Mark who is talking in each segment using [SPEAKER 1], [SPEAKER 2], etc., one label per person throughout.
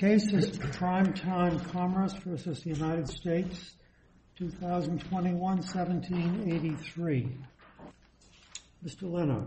[SPEAKER 1] case is Primetime Commerce versus the United States, 2021-1783. Mr. Leonard.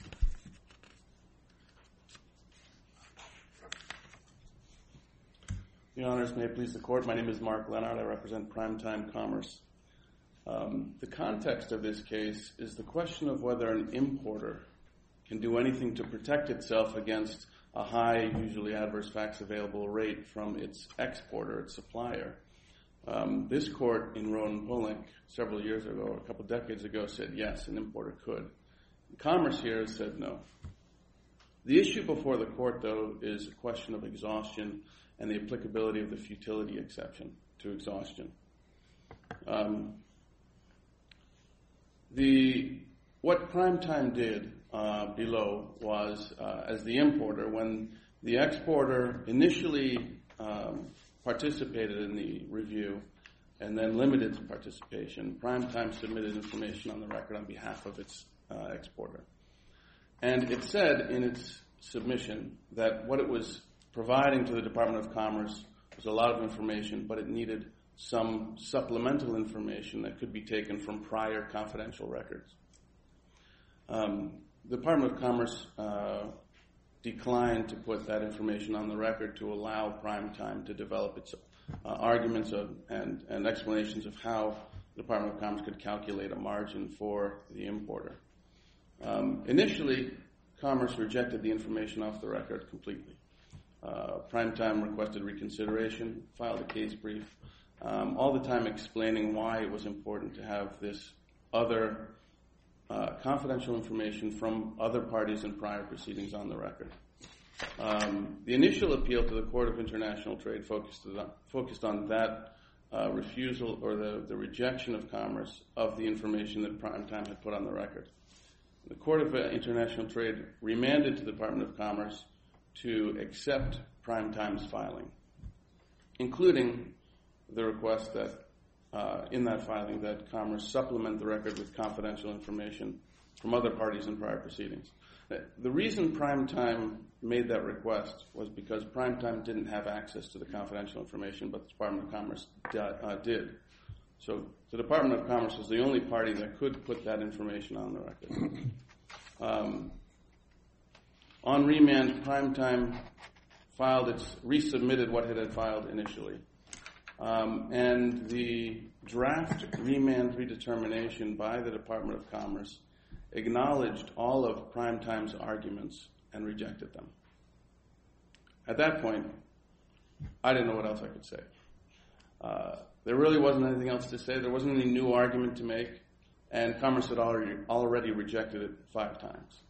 [SPEAKER 2] Your Honors, may it please the Court, my name is Mark Leonard. I represent Primetime Commerce. The context of this case is the question of whether an importer can do anything to protect itself against a high, usually adverse facts available rate from its exporter, its supplier. This court in Rowan Polink several years ago, a couple decades ago, said yes, an importer could. Commerce here has said no. The issue before the court, though, is a question of exhaustion and the applicability of the futility exception to exhaustion. What Primetime did below was, as the importer, when the exporter initially participated in the review and then limited its participation, Primetime submitted information on the record on behalf of its exporter. And it said in its submission that what it was providing to the Department of Commerce was a lot of information, but it needed some supplemental information that could be taken from prior confidential records. The Department of Commerce declined to put that information on the record to allow Primetime to develop its arguments and explanations of how the Department of Commerce could calculate a margin for the importer. Initially, Commerce rejected the information off the record completely. Primetime requested reconsideration, filed a case brief, all the time explaining why it was important to have this other confidential information from other parties in prior proceedings on the record. The initial appeal to the Court of International Trade focused on that refusal or the rejection of Commerce of the information that Primetime had put on the record. The Court of International Trade remanded to the Department of Commerce to accept Primetime's filing, including the request that in that filing that Commerce supplement the record with confidential information from other parties in prior proceedings. The reason Primetime made that request was because Primetime didn't have access to the confidential information, but the Department of Commerce did. So the Department of Commerce was the only party that could put that information on the record. On remand, Primetime resubmitted what it had filed initially. And the draft remand redetermination by the Department of Commerce acknowledged all of Primetime's arguments and rejected them. At that point, I didn't know what else I could say. There really wasn't anything else to say. There wasn't any new argument to make, and Commerce had already rejected it 5 times.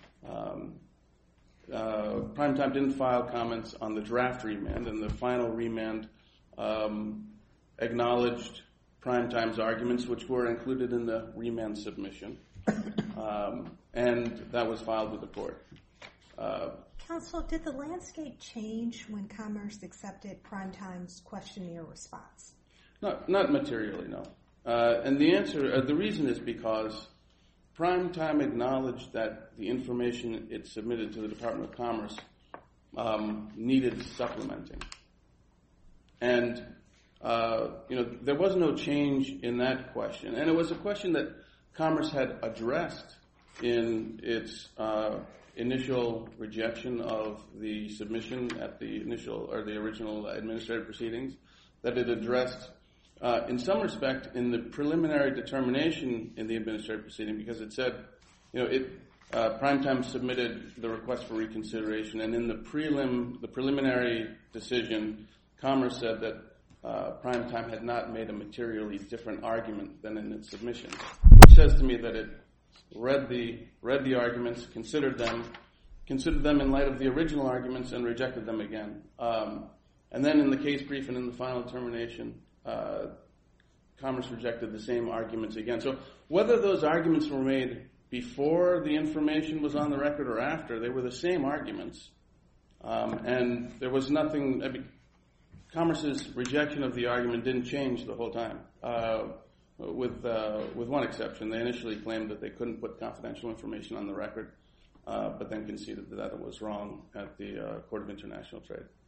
[SPEAKER 2] Primetime didn't file comments on the draft remand, and the final remand acknowledged Primetime's arguments, which were included in the remand submission, and that was filed with the court.
[SPEAKER 3] Counsel, did the landscape change when Commerce accepted Primetime's questionnaire response?
[SPEAKER 2] Not materially, no. And the reason is because Primetime acknowledged that the information it submitted to the Department of Commerce needed supplementing. And there was no change in that question. And it was a question that Commerce had addressed in its initial rejection of the submission at the original administrative proceedings, that it addressed in some respect in the preliminary determination in the administrative proceeding, because it said, Primetime submitted the request for reconsideration, and in the preliminary decision, Commerce said that Primetime had not made a materially different argument than in its submission, which says to me that it read the arguments, considered them in light of the original arguments, and rejected them again. And then in the case brief and in the final determination, Commerce rejected the same arguments again. So whether those arguments were made before the information was on the record or after, they were the same arguments. And there was nothing. Commerce's rejection of the argument didn't change the whole time, with one exception. They initially claimed that they couldn't put confidential information on the record, but then conceded that it was wrong at the Court of International Trade.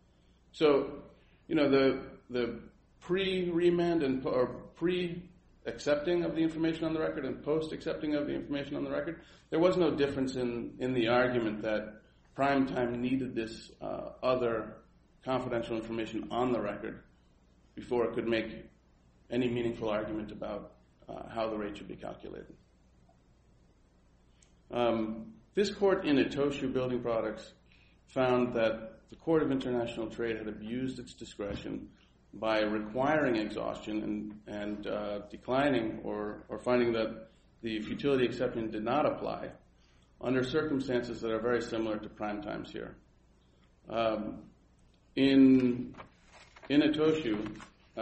[SPEAKER 2] So, the pre-remand or pre-accepting of the information on the record and post-accepting of the information on the record, there was no difference in the argument that Primetime needed this other confidential information on the record before it could make any meaningful argument about how the rate should be calculated. This court in Itochu Building Products found that the Court of International Trade had abused its discretion by requiring exhaustion and declining or finding that the futility exception did not apply under circumstances that are very similar to Primetime's here. In Itochu,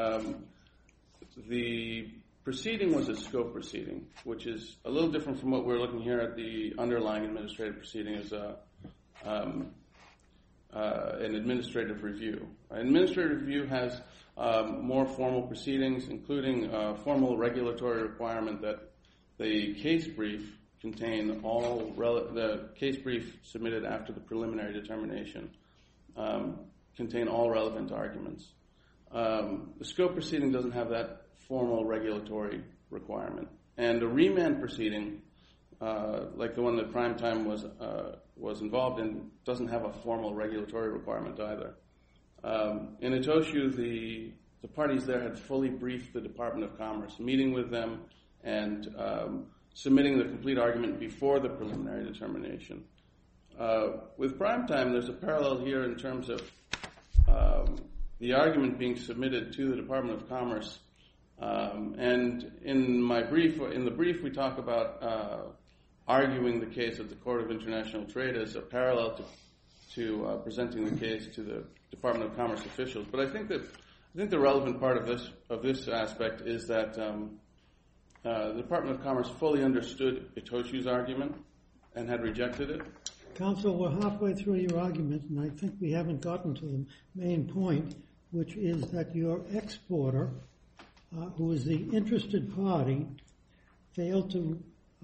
[SPEAKER 2] the proceeding was a scope proceeding, which is a little different from what we're looking here at. The underlying administrative proceeding is an administrative review. An administrative review has more formal proceedings, including a formal regulatory requirement that the case brief contain the case brief submitted after the preliminary determination contain all relevant arguments. The scope proceeding doesn't have that formal regulatory requirement, and a remand proceeding, like the one that Primetime was involved in, doesn't have a formal regulatory requirement either. In Itochu, the parties there had fully briefed the Department of Commerce, meeting with them and submitting the complete argument before the preliminary determination. With Primetime, there's a parallel here in terms of the argument being submitted to the Department of Commerce. And in the brief, we talk about arguing the case at the Court of International Trade as a parallel to presenting the case to the Department of Commerce officials. But I think the relevant part of this aspect is that the Department of Commerce fully understood Itochu's argument and had rejected it.
[SPEAKER 1] Counsel, we're halfway through your argument, and I think we haven't gotten to the main point, which is that your exporter, who is the interested party, failed to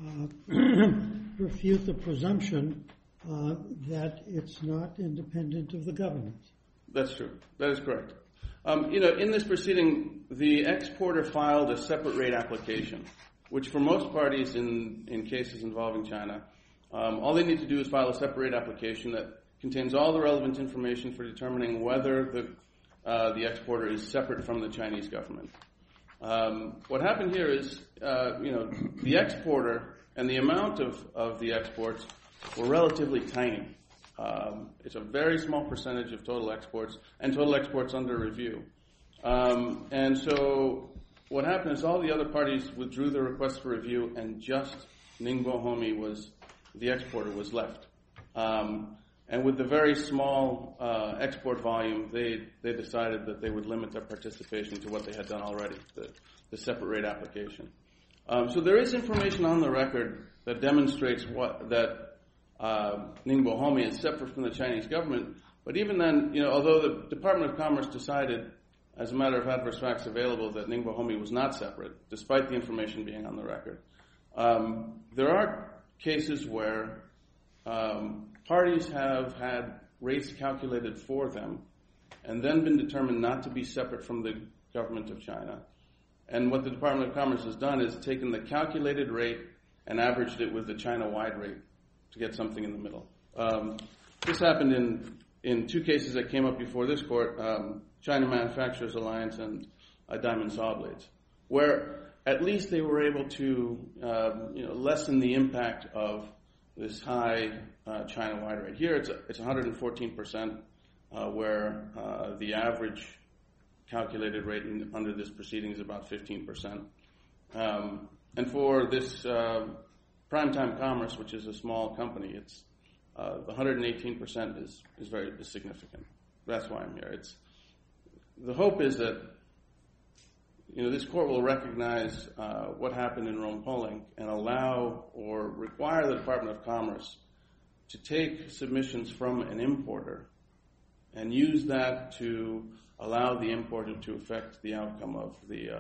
[SPEAKER 1] refute the presumption that it's not independent of the government.
[SPEAKER 2] That's true. That is correct. In this proceeding, the exporter filed a separate rate application, which for most parties in cases involving China, all they need to do is file a separate rate application that contains all the relevant information for determining whether the exporter is separate from the Chinese government. What happened here is, the exporter and the amount of the exports were relatively tiny. It's a very small percentage of total exports, and total exports under review. And so what happened is all the other parties withdrew their request for review, and just Ningbo Homi, the exporter, was left. And with the very small export volume, they decided that they would limit their participation to what they had done already, the separate rate application. So there is information on the record that demonstrates that Ningbo Homi is separate from the Chinese government. But even then, although the Department of Commerce decided, as a matter of adverse facts available, that Ningbo Homi was not separate, despite the information being on the record, there are cases where parties have had rates calculated for them and then been determined not to be separate from the government of China. And what the Department of Commerce has done is taken the calculated rate and averaged it with the China-wide rate to get something in the middle. This happened in two cases that came up before this court, China Manufacturers Alliance and Diamond Saw Blades, where at least they were able to lessen the impact of this high China-wide rate. Here it's 114%, where the average calculated rate under this proceeding is about 15%. And for this Primetime Commerce, which is a small company, it's the 118% is very significant. That's why I'm here. The hope is that this court will recognize what happened in Rome Polling and allow or require the Department of Commerce to take submissions from an importer and use that to allow the importer to affect the outcome of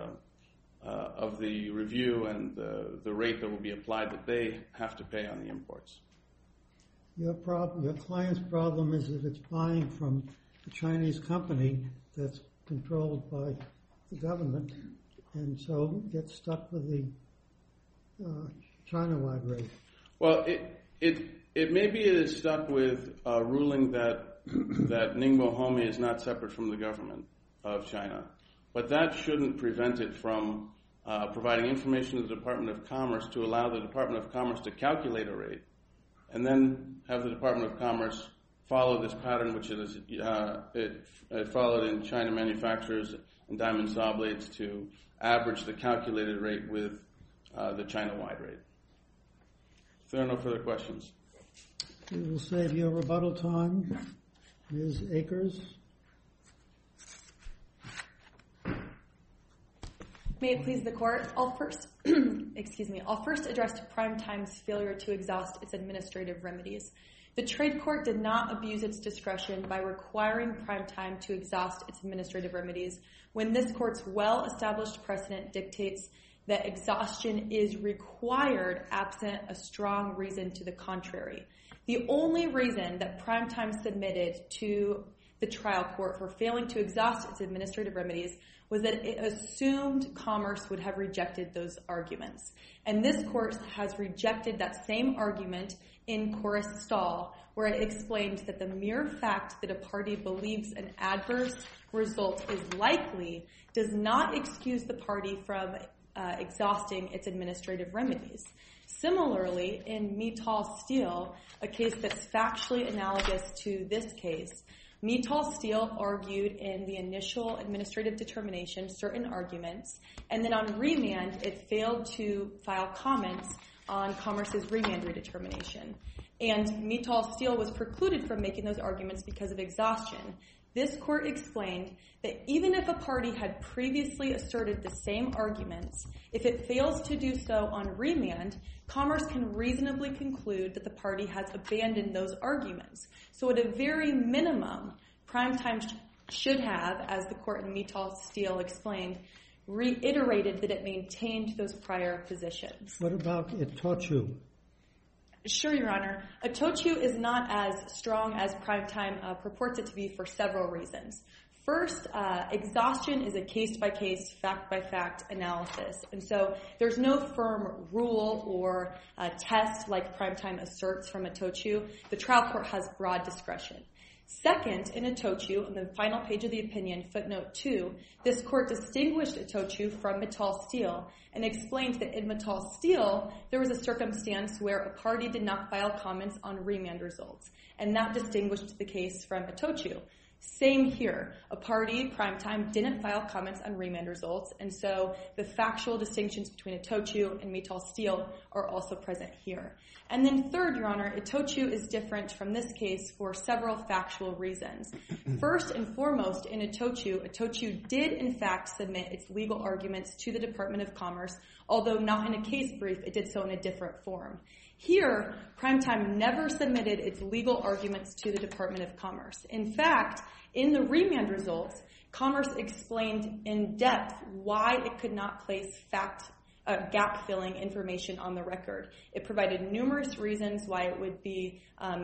[SPEAKER 2] the review and the rate that will be applied that they have to pay on the imports.
[SPEAKER 1] Your client's problem is that it's buying from a Chinese company that's controlled by the government, and so gets stuck with the China-wide rate.
[SPEAKER 2] Well, it maybe it is stuck with a ruling that Ningbo Homi is not separate from the government of China, but that shouldn't prevent it from providing information to the Department of Commerce to allow the Department of Commerce to calculate a rate, and then have the Department of Commerce follow this pattern, which it followed in China Manufacturers and Diamond Saw Blades to average the calculated rate with the China-wide rate. If there are no further questions.
[SPEAKER 1] We will save your rebuttal time. Ms. Akers.
[SPEAKER 4] May it please the Court, I'll first address Primetime's failure to exhaust its administrative remedies. The Trade Court did not abuse its discretion by requiring Primetime to exhaust its administrative remedies when this Court's well-established precedent dictates that exhaustion is required absent a strong reason to the contrary. The only reason that Primetime submitted to the trial court for failing to exhaust its administrative remedies was that it assumed Commerce would have rejected those arguments. And this Court has rejected that same argument in Chorus Stahl, where it explained that the mere fact that a party believes an adverse result is likely does not excuse the party from exhausting its administrative remedies. Similarly, in Mittal Steel, a case that's factually analogous to this case, Mittal Steel argued in the initial administrative determination certain arguments, and then on remand, it failed to file comments on Commerce's remand redetermination. And Mittal Steel was precluded from making those arguments because of exhaustion. This Court explained that even if a party had previously asserted the same arguments, if it fails to do so on remand, Commerce can reasonably conclude that the party has abandoned those arguments. So at a very minimum, Primetime should have, as the Court in Mittal Steel explained, reiterated that it maintained those prior positions.
[SPEAKER 1] What about Itochu?
[SPEAKER 4] Sure, Your Honor. Itochu is not as strong as Primetime purports it to be for several reasons. First, exhaustion is a case-by-case, fact-by-fact analysis. And so there's no firm rule or test like Primetime asserts from Itochu. The trial court has broad discretion. Second, in Itochu, on the final page of the opinion, footnote 2, this Court distinguished Itochu from Mittal Steel and explained that in Mittal Steel, there was a circumstance where a party did not file comments on remand results, and that distinguished the case from Itochu. Same here. A party, Primetime, didn't file comments on remand results, and so the factual distinctions between Itochu and Mittal Steel are also present here. And then third, Your Honor, Itochu is different from this case for several factual reasons. First and foremost, in Itochu did in fact submit its legal arguments to the Department of Commerce, although not in a case brief, it did so in a different form. Here, Primetime never submitted its legal arguments to the Department of Commerce. In fact, in the remand results, Commerce explained in depth why it could not place gap-filling information on the record. It provided numerous reasons why it would be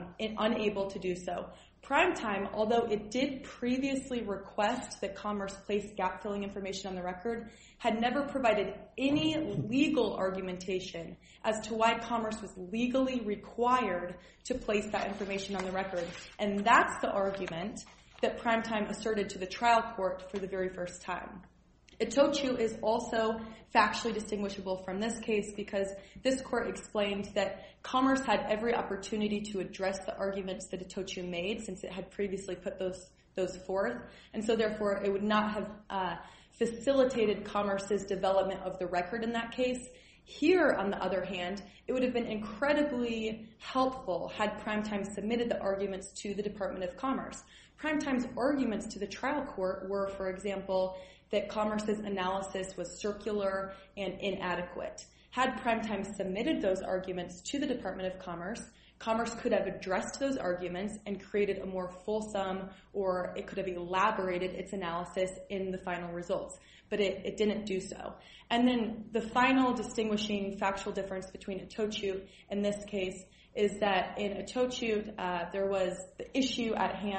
[SPEAKER 4] unable to do so. Primetime, although it did previously request that Commerce place gap-filling information on the record, had never provided any legal argumentation as to why Commerce was legally required to place that information on the record. And that's the argument that Primetime asserted to the trial court for the very first time. Itochu is also factually distinguishable from this case because this court explained that Commerce had every opportunity to address the arguments that Itochu made since it had previously put those forth, and so therefore it would not have facilitated Commerce's development of the record in that case. Here, on the other hand, it would have been incredibly helpful had Primetime submitted the arguments to the Department of Commerce. Primetime's arguments to the trial court were, for example, that Commerce's analysis was circular and inadequate. Had Primetime submitted those arguments to the Department of Commerce, Commerce could have addressed those arguments and created a more fulsome, or it could have elaborated its analysis in the final results. But it didn't do so. And then the final distinguishing factual difference between Itochu and this case is that in Itochu, there was the issue at hand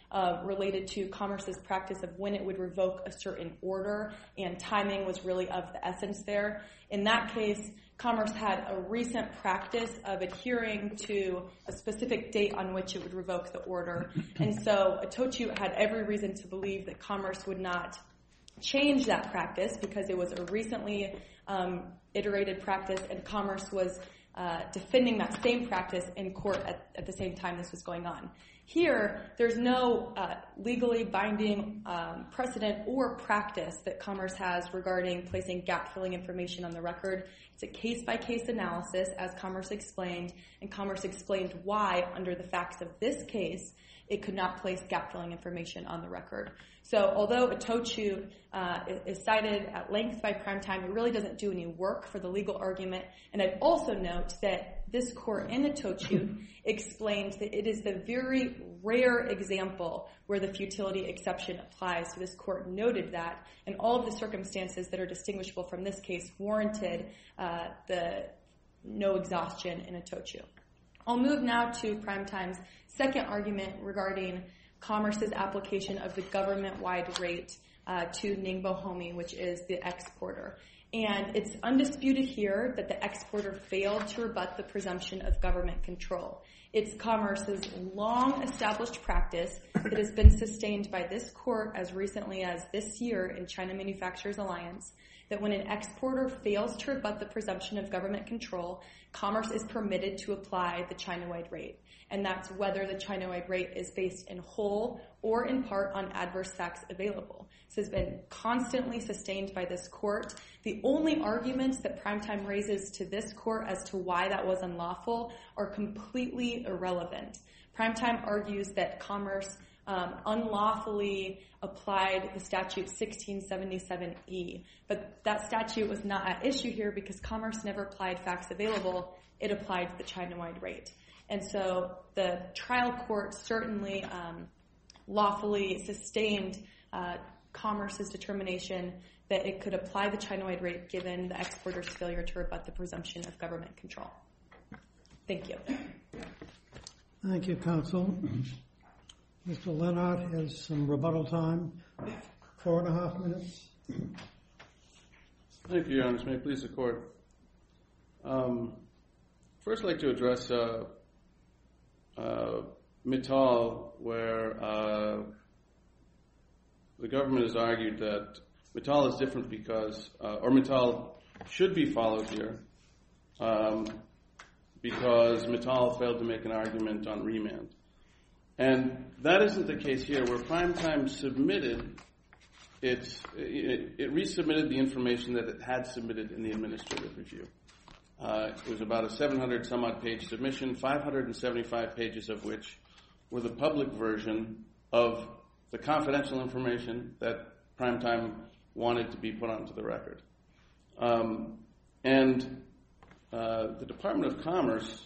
[SPEAKER 4] related to Commerce's practice of when it would revoke a certain order, and timing was really of the essence there. In that case, Commerce had a recent practice of adhering to a specific date on which it would revoke the order. And so Itochu had every reason to believe that Commerce would not change that practice because it was a recently iterated practice, and Commerce was defending that same practice in court at the same time this was going on. Here, there's no legally binding precedent or practice that Commerce has regarding placing gap-filling information on the record. It's a case-by-case analysis, as Commerce explained, and Commerce explained why, under the facts of this case, it could not place gap-filling information on the record. So although Itochu is cited at length by Primetime, it really doesn't do any work for the legal argument. And I'd also note that this court in Itochu explained that it is the very rare example where the futility exception applies. So this court noted that, and all of the circumstances that are distinguishable from this case warranted the no exhaustion in Itochu. I'll move now to Primetime's second argument regarding Commerce's application of the government-wide rate to Ningbo Homi, which is the exporter. And it's undisputed here that the exporter failed to rebut the presumption of government control. It's Commerce's long-established practice that has been sustained by this court as recently as this year in China Manufacturers Alliance, that when an exporter fails to rebut the presumption of government control, Commerce is permitted to apply the China-wide rate. And that's whether the China-wide rate is based in whole or in part on adverse facts available. This has been constantly sustained by this court. The only arguments that Primetime raises to this court as to why that was unlawful are completely irrelevant. Primetime argues that Commerce unlawfully applied the statute 1677E, but that statute was not at issue here because Commerce never applied facts available. It applied the China-wide rate. And so the trial court certainly lawfully sustained Commerce's determination that it could apply the China-wide rate given the exporter's failure to rebut the presumption of government control. Thank you.
[SPEAKER 1] Thank you, counsel. Mr. Leonard has some rebuttal time, 4.5 minutes.
[SPEAKER 2] Thank you, Your Honor. May it please the court. First, I'd like to address Mittal, where the government has argued that Mittal is different because, or Mittal should be followed here, because Mittal failed to make an argument on remand. And that isn't the case here, where Primetime submitted it resubmitted the information that it had submitted in the administrative review. It was about a 700-some-odd page submission, 575 pages of which were the public version of the confidential information that Primetime wanted to be put onto the record. And the Department of Commerce,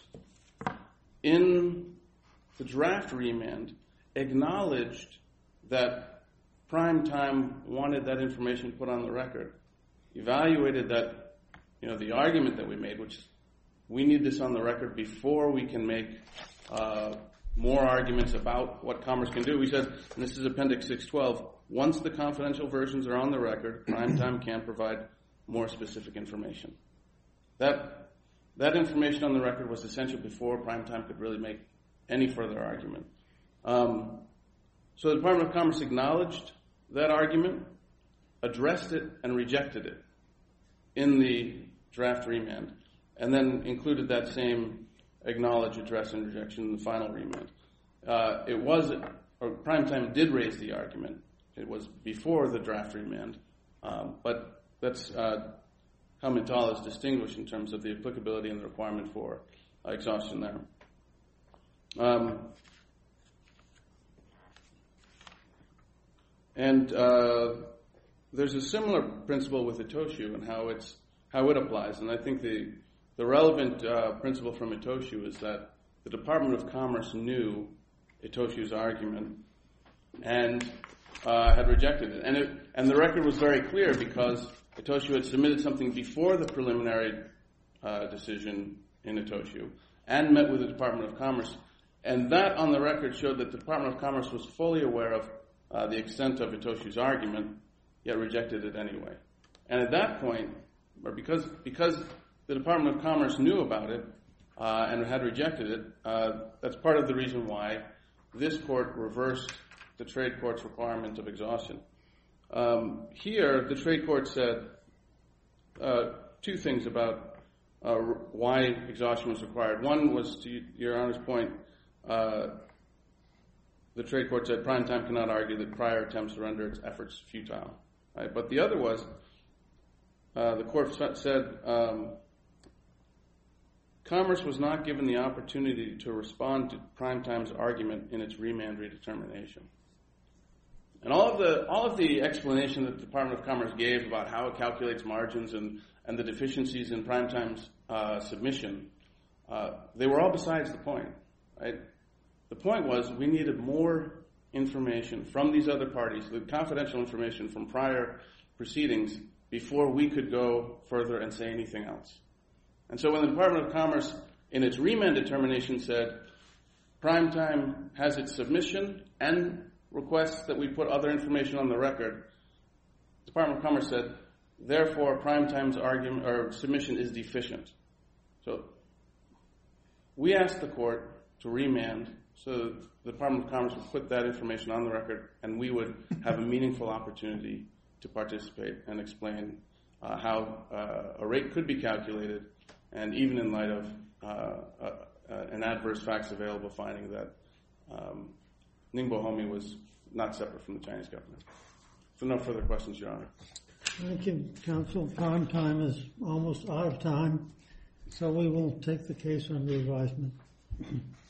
[SPEAKER 2] in the draft remand, acknowledged that Primetime wanted that information put on the record, evaluated that, the argument that we made, which we need this on the record before we can make more arguments about what Commerce can do. We said, and this is Appendix 612, once the confidential versions are on the record, Primetime can provide more specific information. That information on the record was essential before Primetime could really make any further argument. So the Department of Commerce acknowledged that argument, addressed it, and rejected it in the draft remand, and then included that same acknowledge, address, and rejection in the final remand. Primetime did raise the argument. It was before the draft remand, but that's how Mittal is distinguished in terms of the applicability and the requirement for exhaustion there. And there's a similar principle with Itochu and how it applies. And I think the relevant principle from Itochu is that the Department of Commerce knew Itochu's argument and had rejected it. And the record was very clear because Itochu had submitted something before the preliminary decision in Itochu and met with the Department of Commerce And that, on the record, showed that the Department of Commerce was fully aware of the extent of Itoshi's argument, yet rejected it anyway. And at that point, or because the Department of Commerce knew about it and had rejected it, that's part of the reason why this court reversed the trade court's requirement of exhaustion. Here, the trade court said two things about why exhaustion was required. One was, to Your Honor's point, the trade court said Primetime cannot argue that prior attempts to render its efforts futile. Right? But the other was, the court said Commerce was not given the opportunity to respond to Primetime's argument in its remand redetermination. And all of the explanation that the Department of Commerce gave about how it calculates margins and the deficiencies in Primetime's submission, they were all besides the point. Right? The point was we needed more information from these other parties, the confidential information from prior proceedings, before we could go further and say anything else. And so when the Department of Commerce, in its remand determination, said Primetime has its submission and requests that we put other information on the record, the Department of Commerce said, therefore, Primetime's argument or submission is deficient. So we asked the court to remand so the Department of Commerce would put that information on the record and we would have a meaningful opportunity to participate and explain how a rate could be calculated, and even in light of an adverse facts available finding that Ningbo Homi was not separate from the Chinese government. So no further questions, Your Honor.
[SPEAKER 1] Thank you, counsel. Primetime is almost out of time, so we will take the case under advisement.